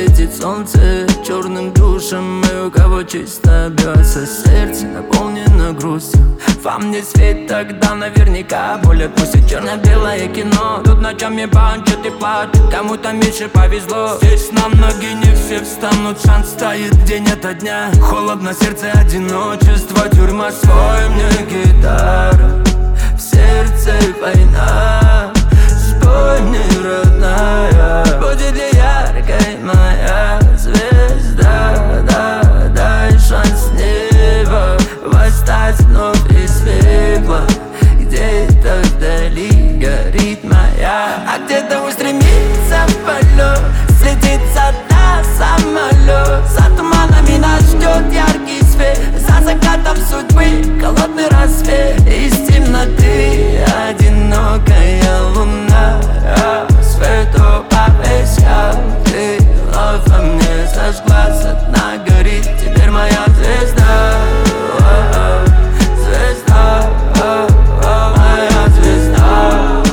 светит солнце черным душем, и у кого чисто бьется сердце, наполнено грустью. Вам не свет, тогда наверняка боль отпустит. Черно-белое кино, тут ночами банчат и плачут. Кому-то меньше повезло, здесь на ноги не все встанут. Шанс стоит день ото дня, холодно сердце, одиночество, тюрьма. Спой мне, гитара, в сердце война. Спой мне, родная, будет ли яркой моя звезда. Да, дай шанс неба восстать вновь из пепла. Где-то вдали горит моя, а где-то устремится в полет, слетит со дна самолет. За туманами нас ждет яркий свет, за закатом судьбы холодный рассвет. Из темноты одинокая луна рассвету обещал. Ты вновь во мне зажгла, со дна горит теперь моя звезда. Звезда, моя звезда.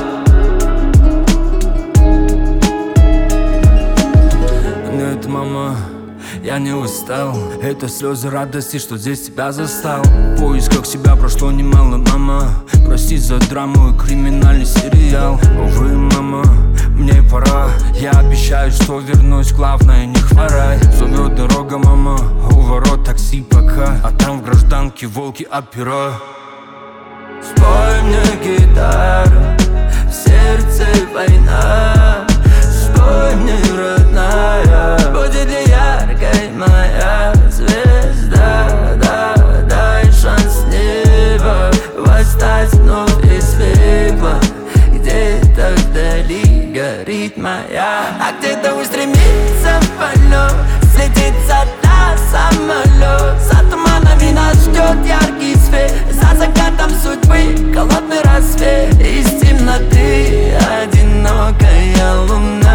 Нет, мама, я не устал. Это слезы радости, что здесь тебя застал. В поисках себя прошло немало, мама. Прости за драму и криминальный сериал. Увы, мама, мне пора. Я обещаю, что вернусь, главное не хворай. Зовет дорога, мама, у ворот такси пока. А там в гражданке волки опера. Спой мне, гитара, в сердце война. Спой мне, родная, будет ли яркой моя звезда. Да, дай шанс неба восстать вновь из пепла. Где-то вдали горит моя, а где-то устремится в полет, слетит со дна самолет. За туманами нас ждет яркий свет, за закатом судьбы холодный рассвет. Из темноты одинокая луна